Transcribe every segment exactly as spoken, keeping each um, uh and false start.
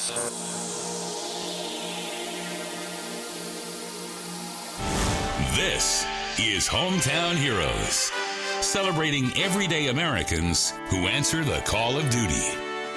This is Hometown Heroes, celebrating everyday Americans who answer the call of duty.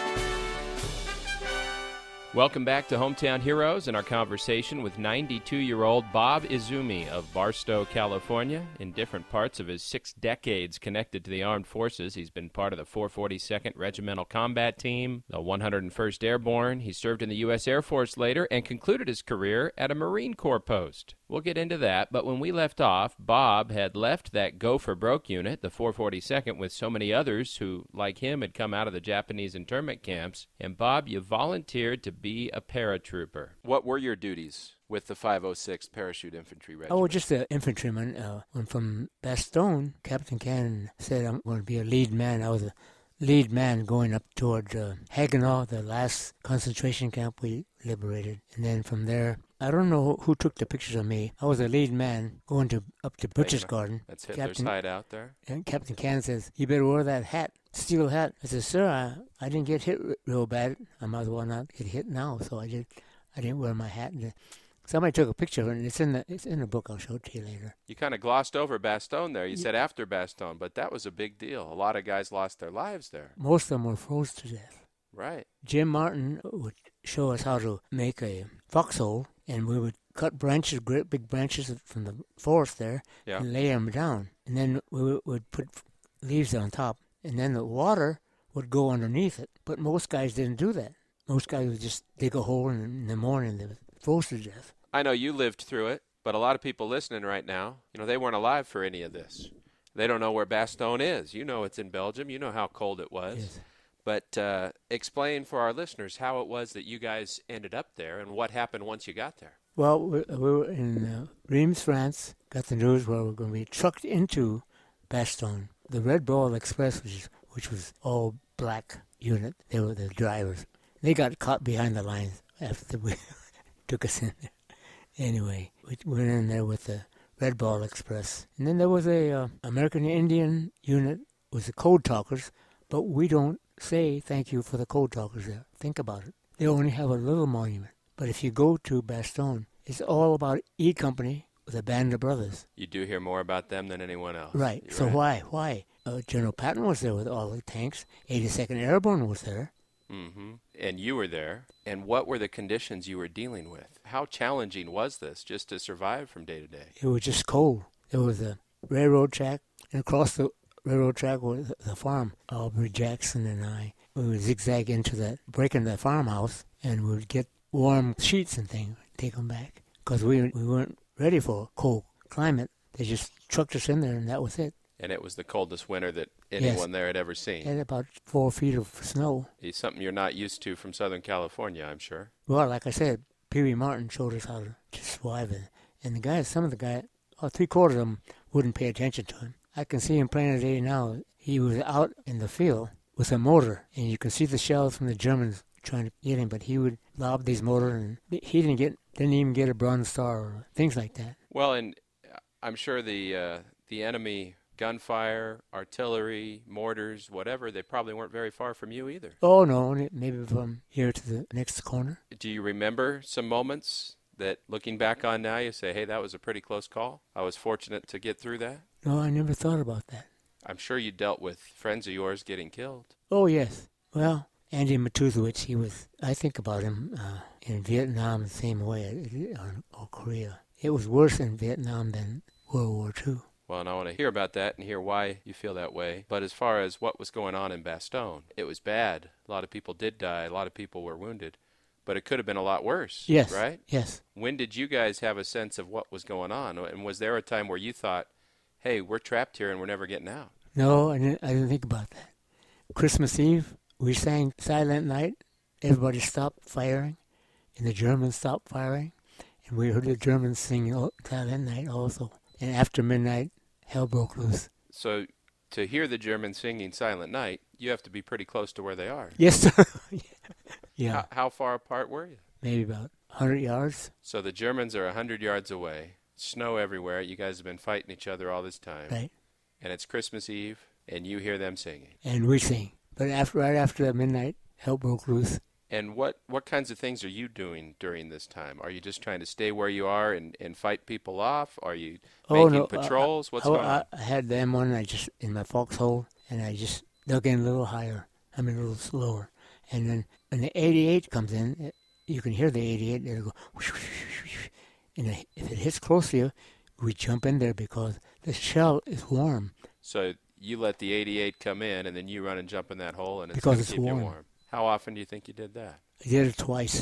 Welcome back to Hometown Heroes and our conversation with ninety-two-year-old Bob Izumi of Barstow, California. In different parts of his six decades connected to the armed forces, he's been part of the four forty-second Regimental Combat Team, the one hundred first Airborne. He served in the U S Air Force later and concluded his career at a Marine Corps post. We'll get into that, but when we left off, Bob had left that go-for-broke unit, the four forty-second, with so many others who, like him, had come out of the Japanese internment camps. And Bob, you volunteered to be a paratrooper. What were your duties with the five oh sixth Parachute Infantry Regiment? I was just an infantryman. Uh, when from Bastogne, Captain Cannon said I'm going to be a lead man. I was a lead man going up toward uh, Hagenau, the last concentration camp we liberated. And then from there, I don't know who took the pictures of me. I was a lead man going to up to Butcher's Garden. That's Hitler's Captain, hideout there. And Captain Cannon says, "You better wear that hat, steel hat." I said, "Sir, I, I didn't get hit real bad. I might as well not get hit now." So I did. I didn't wear my hat. And somebody took a picture of it, and it's in the it's in the book. I'll show it to you later. You kind of glossed over Bastogne there. You yeah. said after Bastogne, but that was a big deal. A lot of guys lost their lives there. Most of them were froze to death. Right. Jim Martin would show us how to make a foxhole, and we would cut branches, great big branches from the forest there, yeah. and lay them down. And then we would put leaves on top, and then the water would go underneath it. But most guys didn't do that. Most guys would just dig a hole, and in the morning they would froze to death. I know you lived through it, but a lot of people listening right now, you know, they weren't alive for any of this. They don't know where Bastogne is. You know it's in Belgium. You know how cold it was. Yes. But uh, explain for our listeners how it was that you guys ended up there and what happened once you got there. Well, we, we were in uh, Reims, France, got the news where we were going to be trucked into Bastogne. The Red Ball Express, which, is, which was all black unit, they were the drivers. They got caught behind the lines after we took us in there. Anyway, we went in there with the Red Ball Express. And then there was a uh, American Indian unit with the code talkers, but we don't say thank you for the code talkers there. Think about it. They only have a little monument. But if you go to Bastogne, it's all about E Company with a band of brothers. You do hear more about them than anyone else. Right. You're so right. why? Why? Uh, General Patton was there with all the tanks. eighty-second Airborne was there. Mm-hmm. And you were there. And what were the conditions you were dealing with? How challenging was this just to survive from day to day? It was just cold. There was a railroad track, and across the railroad track was the farm. Aubrey Jackson and I, we would zigzag into that, break into that farmhouse, and we would get warm sheets and things, take them back. Because we, we weren't ready for a cold climate. They just trucked us in there, and that was it. And it was the coldest winter that anyone yes. there had ever seen. It had about four feet of snow. It's something you're not used to from Southern California, I'm sure. Well, like I said, Pee Wee Martin showed us how to, to survive it. And the guys, some of the guys, oh, three quarters of them wouldn't pay attention to him. I can see him playing today now. He was out in the field with a motor, and you can see the shells from the Germans trying to get him, but he would lob these motors, and he didn't get, didn't even get a Bronze Star or things like that. Well, and I'm sure the uh, the enemy gunfire, artillery, mortars, whatever, they probably weren't very far from you either. Oh, no, maybe from here to the next corner. Do you remember some moments that, looking back on now, you say, hey, that was a pretty close call? I was fortunate to get through that? No, I never thought about that. I'm sure you dealt with friends of yours getting killed. Oh, yes. Well, Andy Matuzowicz, he was, I think about him uh, in Vietnam the same way, or, or Korea. It was worse in Vietnam than World War Two. Well, and I want to hear about that and hear why you feel that way. But as far as what was going on in Bastogne, it was bad. A lot of people did die. A lot of people were wounded. But it could have been a lot worse, yes, right? Yes. When did you guys have a sense of what was going on? And was there a time where you thought, hey, we're trapped here and we're never getting out? No, I didn't, I didn't think about that. Christmas Eve, we sang Silent Night. Everybody stopped firing, and the Germans stopped firing. And we heard the Germans sing Silent Night also. And after midnight, hell broke loose. So to hear the Germans singing Silent Night, you have to be pretty close to where they are. Yes, sir. Yeah. How, how far apart were you? Maybe about one hundred yards. So the Germans are one hundred yards away. Snow everywhere. You guys have been fighting each other all this time. Right. And it's Christmas Eve, and you hear them singing. And we sing. But after, right after that midnight, hell broke loose. And what, what kinds of things are you doing during this time? Are you just trying to stay where you are and, and fight people off? Are you Oh, making no, patrols? I, What's I, going I, on? I had the M one I just in my foxhole, and I just dug in a little higher. I mean, a little slower. And then when the eighty-eight comes in, it, you can hear the eighty-eight. It'll go, whoosh, whoosh, whoosh, whoosh. And if it hits close to you, we jump in there because the shell is warm. So you let the eighty-eight come in, and then you run and jump in that hole, and it's Because going to it's keep warm. you warm. How often do you think you did that? I did it twice.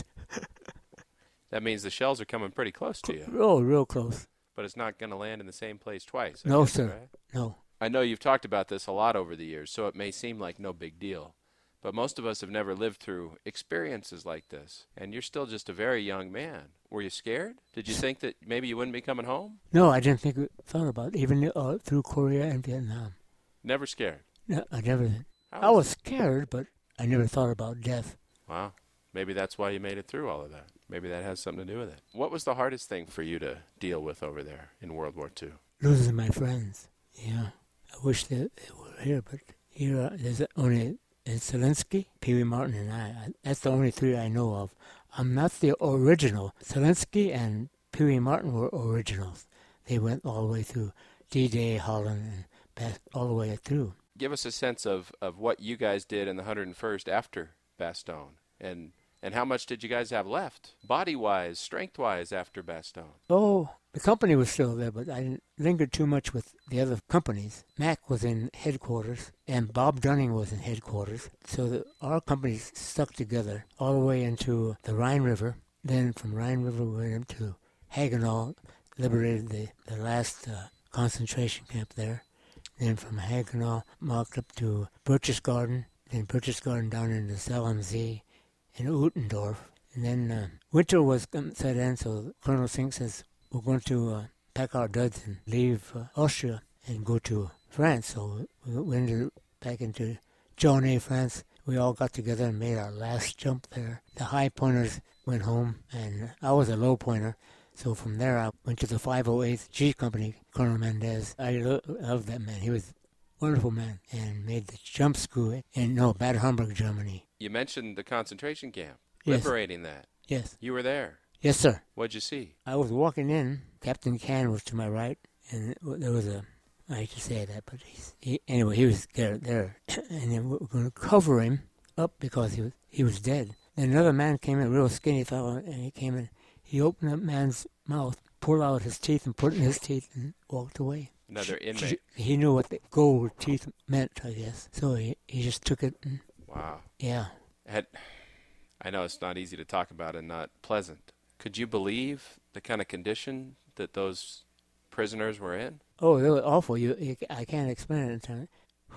That means the shells are coming pretty close to you, Oh, real close. but it's not going to land in the same place twice. I No, guess, sir. right? No. I know you've talked about this a lot over the years, so it may seem like no big deal. But most of us have never lived through experiences like this, and you're still just a very young man. Were you scared? Did you think that maybe you wouldn't be coming home? No, I didn't think, thought about it, even uh, through Korea and Vietnam. Never scared. No, I never did. How I was scared, but I never thought about death. Wow. Maybe that's why you made it through all of that. Maybe that has something to do with it. What was the hardest thing for you to deal with over there in World War Two? Losing my friends. Yeah. I wish they, they were here, but here uh, there's only uh, Zelensky, Pee Wee Martin, and I. I. That's the only three I know of. I'm not the original. Zelensky and Pee Wee Martin were originals. They went all the way through D-Day, Holland, and back all the way through. Give us a sense of, of what you guys did in the one hundred first after Bastogne, and and how much did you guys have left, body-wise, strength-wise, after Bastogne? Oh, the company was still there, but I didn't linger too much with the other companies. Mac was in headquarters, and Bob Dunning was in headquarters. So the, our companies stuck together all the way into the Rhine River. Then from Rhine River we went up to Hagenau, liberated the, the last uh, concentration camp there. Then from Hagenau, marked up to Berchtesgaden, then Berchtesgaden down into Zell-am-See and Uttendorf. And then uh, winter was set in, so Colonel Sink says, we're going to uh, pack our duds and leave uh, Austria and go to France. So we went into, back into Jonet, France. We all got together and made our last jump there. The high pointers went home, and I was a low pointer. So from there, I went to the five oh eighth G Company, Colonel Mendez. I lo- loved that man. He was a wonderful man, and made the jump school in, no, Bad Homburg, Germany. You mentioned the concentration camp, Yes. liberating that. Yes. You were there. Yes, sir. What'd you see? I was walking in. Captain Can was to my right, and there was a, I hate to say that, but he's, he, anyway, he was there, there. And then we were going to cover him up because he was, he was dead. Then another man came in, a real skinny fellow, and he came in. He opened that man's mouth, pulled out his teeth, and put it in his teeth, and walked away. Another inmate. He knew what the gold teeth meant, I guess. So he, he just took it, and Wow. yeah. Had, I know it's not easy to talk about and not pleasant. Could you believe the kind of condition that those prisoners were in? Oh, they were awful. You, you I can't explain it until,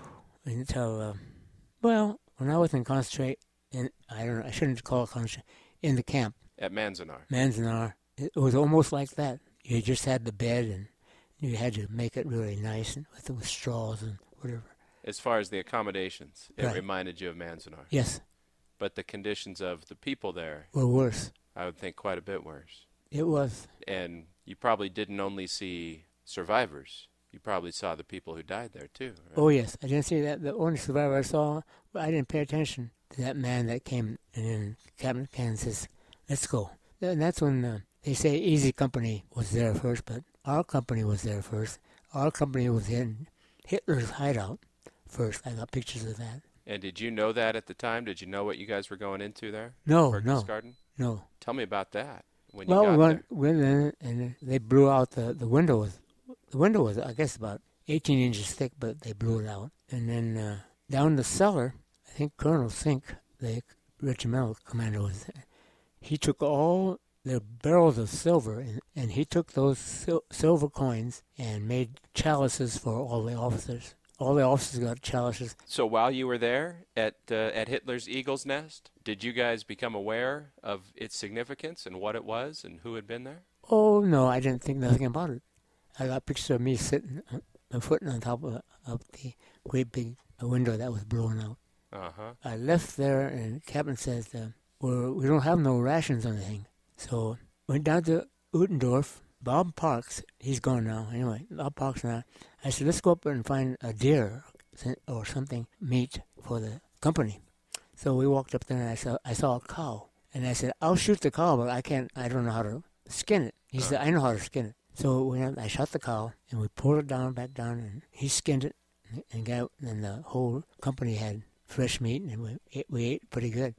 until uh, well, when I was in concentrate, in, I don't know, I shouldn't call it concentrate, in the camp, At Manzanar. Manzanar, it was almost like that. You just had the bed, and you had to make it really nice and with, with straws and whatever. As far as the accommodations, it Right. reminded you of Manzanar. Yes, But the conditions of the people there, were worse. I would think quite a bit worse. It was. And you probably didn't only see survivors. You probably saw the people who died there, too. Right? Oh, yes. I didn't see that. The only survivor I saw, well, I didn't pay attention to that man that came, and then Captain Can says, let's go. And that's when uh, they say Easy Company was there first, but our company was there first. Our company was in Hitler's hideout first. I got pictures of that. And did you know that at the time? Did you know what you guys were going into there? No, no, Garden? no. Tell me about that. When you Well, got we there. went, went in, and they blew out the, the window. Was, the window was, I guess, about eighteen inches thick, but they blew it out. And then uh, down the cellar, I think Colonel Sink, the regimental commander, was there. He took all the barrels of silver, and, and he took those sil- silver coins and made chalices for all the officers. All the officers got chalices. So while you were there at uh, at Hitler's Eagle's Nest, did you guys become aware of its significance and what it was and who had been there? Oh, no, I didn't think nothing about it. I got pictures of me sitting, uh, my foot on top of, of the great big window that was blown out. Uh-huh. I left there, and the captain says, uh, well, we don't have no rations or anything. So went down to Uttendorf. Bob Parks, he's gone now. Anyway, Bob Parks and I, I said, let's go up and find a deer or something, meat for the company. So we walked up there, and I saw I saw a cow. And I said, I'll shoot the cow, but I can't, I don't know how to skin it. He said, I know how to skin it. So we went, I shot the cow, and we pulled it down, back down, and he skinned it, and got, and the whole company had fresh meat, and we ate, we ate pretty good.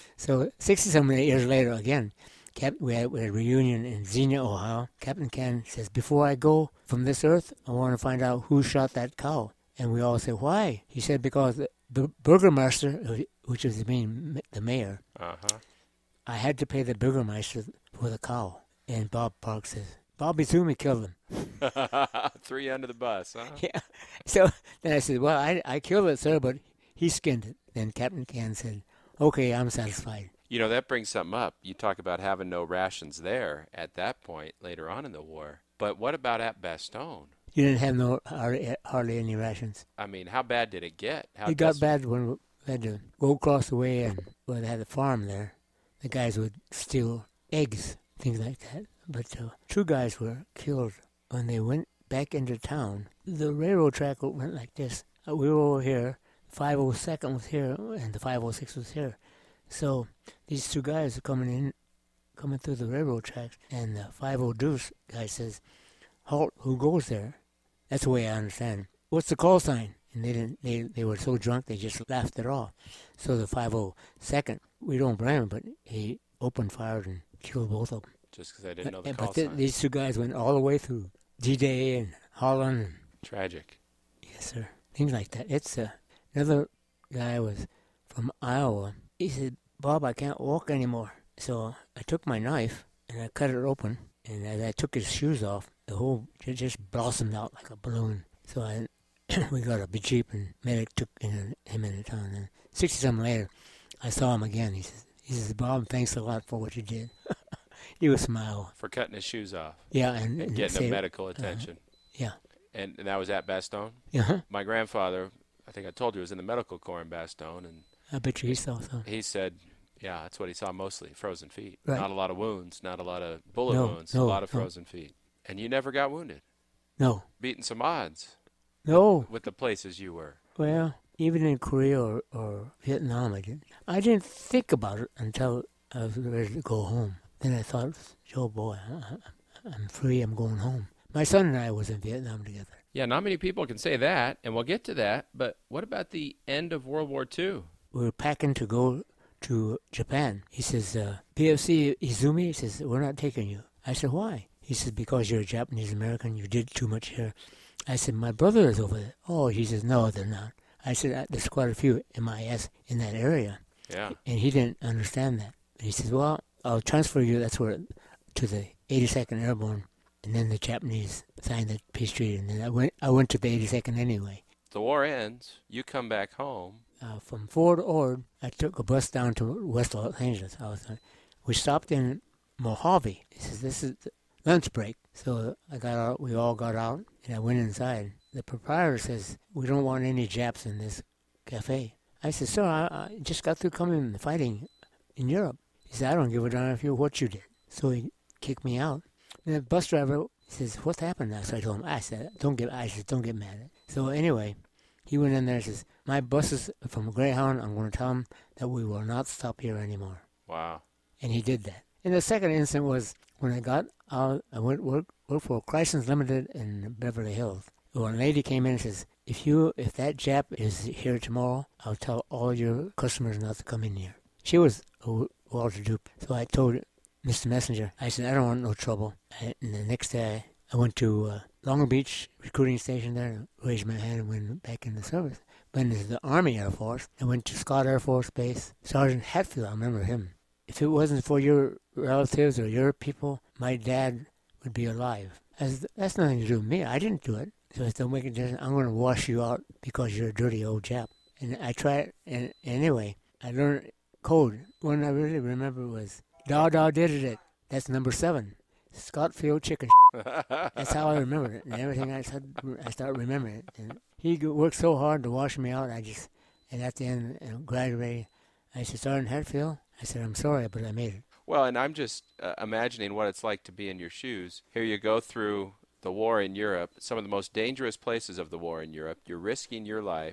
So sixty-some years later, again, Cap, we, had, we had a reunion in Xenia, Ohio. Captain Ken says, before I go from this earth, I want to find out who shot that cow. And we all said, why? He said, because the, the Burgermeister, which is the, main, the mayor, Uh-huh. I had to pay the Burgermeister for the cow. And Bob Park says, Bob Izumi killed him. Three under the bus, huh? Yeah. So then I said, well, I, I killed it, sir, but he skinned it. Then Captain Ken said, okay, I'm satisfied. You know, that brings something up. You talk about having no rations there at that point later on in the war. But what about at Bastogne? You didn't have no hardly, hardly any rations. I mean, how bad did it get? How it got des- bad when we had to go across the way and where they had a farm there. The guys would steal eggs, things like that. But uh, two guys were killed when they went back into town. The railroad track went like this. Uh, we were over here, five oh second was here, and the five oh six was here. So these two guys are coming in, coming through the railroad tracks, and the five oh Deuce guy says, halt, who goes there? That's the way I understand it. What's the call sign? And they didn't. They, they were so drunk they just laughed it off. So the five oh second, we don't blame him, but he opened fire and killed both of them. Just because I didn't know the but, call but th- sign. these two guys went all the way through D-Day and Holland. And, Tragic. yes, sir. Things like that. It's uh, another guy was from Iowa. He said, Bob, I can't walk anymore. So I took my knife and I cut it open. And as I took his shoes off, the whole it just blossomed out like a balloon. So I, we got a Jeep and medic took in, him into town. And sixty-something later, I saw him again. He says, he says, Bob, thanks a lot for what you did. He would smile. For cutting his shoes off. Yeah, and, and getting say, him medical attention. Uh, yeah. And, and that was at Bastogne? Uh-huh. My grandfather, I think I told you, was in the medical corps in Bastogne, and I bet you he saw some. he said, yeah, that's what he saw mostly, frozen feet. Right. Not a lot of wounds, not a lot of bullet No, wounds, no, a lot of no. frozen feet. And you never got wounded, No. beating some odds No. with the places you were. Well, even in Korea or, or Vietnam, I didn't. I didn't think about it until I was ready to go home. Then I thought, oh boy, I, I'm free, I'm going home. My son and I was in Vietnam together. Yeah, not many people can say that, and we'll get to that. But what about the end of World War Two? We were packing to go to Japan. He says, uh, P F C Izumi, he says, we're not taking you. I said, why? He says, because you're a Japanese American, you did too much here. I said, my brother is over there. Oh, he says, no, they're not. I said, there's quite a few M I S in that area. Yeah. And he didn't understand that. And he says, well, I'll transfer you, that's where, to the eighty-second Airborne. And then the Japanese signed the peace treaty, and then I went I went to the eighty-second anyway. The war ends. You come back home. Uh, from Fort Ord, I took a bus down to West Los Angeles. I was, uh, we stopped in Mojave. He says, this is the lunch break. So I got out, we all got out, and I went inside. The proprietor says, we don't want any Japs in this cafe. I said, sir, I, I just got through coming and fighting in Europe. He said, I don't give a darn if you what you did. So he kicked me out. And the bus driver says, what happened now? So I told him, I said, don't get, I said, don't get mad. So anyway, he went in there and says, my bus is from Greyhound. I'm going to tell them that we will not stop here anymore. Wow. And he did that. And the second incident was when I got out, I went work work for Chrysler's Limited in Beverly Hills. One lady came in and says, if you, if that Jap is here tomorrow, I'll tell all your customers not to come in here. She was a well-to-do. So I told Mister Messenger, I said, I don't want no trouble. I, and the next day, I went to uh, Long Beach recruiting station there, raised my hand and went back in the service. Went into the Army Air Force. I went to Scott Air Force Base. Sergeant Hatfield, I remember him. If it wasn't for your relatives or your people, my dad would be alive. I said, that's nothing to do with me. I didn't do it. So I said, don't make a difference. I'm going to wash you out because you're a dirty old Jap. And I tried, and anyway, I learned code. One I really remember was, Daw Daw did it. That's number seven. Scott Field chicken. That's how I remember it. And everything I started, I started remembering it. And he worked so hard to wash me out. I just, and at the end, you know, graduating, I said, Sergeant Hatfield, I said, I'm sorry, but I made it. Well, and I'm just uh, imagining what it's like to be in your shoes. Here you go through the war in Europe, some of the most dangerous places of the war in Europe. You're risking your life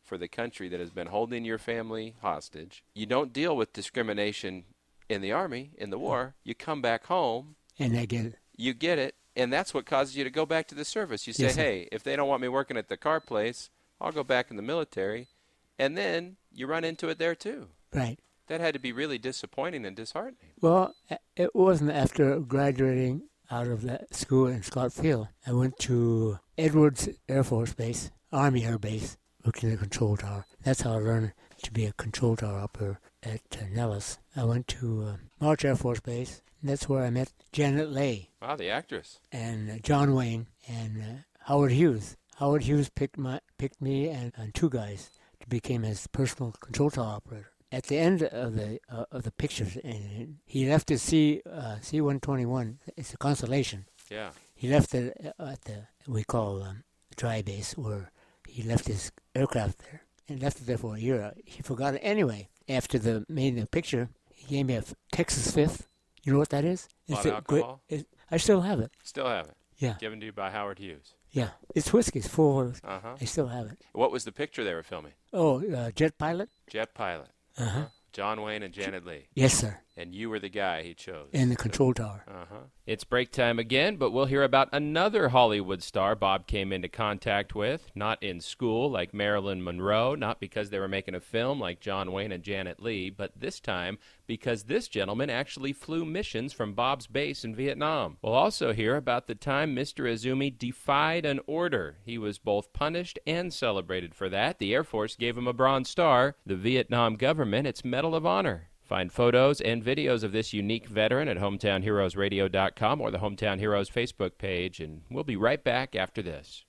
for the country that has been holding your family hostage. You don't deal with discrimination in the Army, in the war. You come back home. And I get it. You get it, and that's what causes you to go back to the service. You say, Yes, sir. hey, if they don't want me working at the car place, I'll go back in the military. And then you run into it there, too. Right. That had to be really disappointing and disheartening. Well, it wasn't after graduating out of that school in Scott Field. I went to Edwards Air Force Base, Army Air Base, working in the control tower. That's how I learned to be a control tower operator at uh, Nellis. I went to uh, March Air Force Base. And that's where I met Janet Leigh. Wow, the actress. And uh, John Wayne and uh, Howard Hughes. Howard Hughes picked my picked me and, and two guys to become his personal control tower operator. At the end of the uh, of the pictures, and he left his C uh, C one twenty-one. It's a Constellation. Yeah. He left it at the we call um, dry base, where he left his aircraft there and left it there for a year. He forgot it anyway. After the made the picture, he gave me a Texas Fifth. You know what that is? It's a alcohol? Great, it, I still have it. Still have it. Yeah. Given to you by Howard Hughes. Yeah. It's whiskey. It's full of Uh-huh. I still have it. What was the picture they were filming? Oh, uh, jet pilot? Jet pilot. Uh-huh. John Wayne and Janet Leigh. Yes, sir. And you were the guy he chose. In the control tower. Uh-huh. It's break time again, but we'll hear about another Hollywood star Bob came into contact with, not in school like Marilyn Monroe, not because they were making a film like John Wayne and Janet Leigh, but this time because this gentleman actually flew missions from Bob's base in Vietnam. We'll also hear about the time Mister Izumi defied an order. He was both punished and celebrated for that. The Air Force gave him a Bronze Star, the Vietnam government its Medal of Honor. Find photos and videos of this unique veteran at hometown heroes radio dot com or the Hometown Heroes Facebook page, and we'll be right back after this.